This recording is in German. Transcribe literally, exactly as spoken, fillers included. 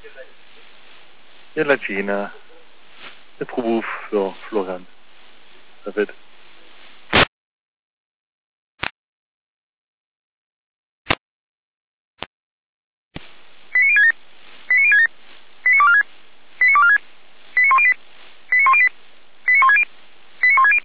Ja, la Gina. Der Beruf für Florian. David.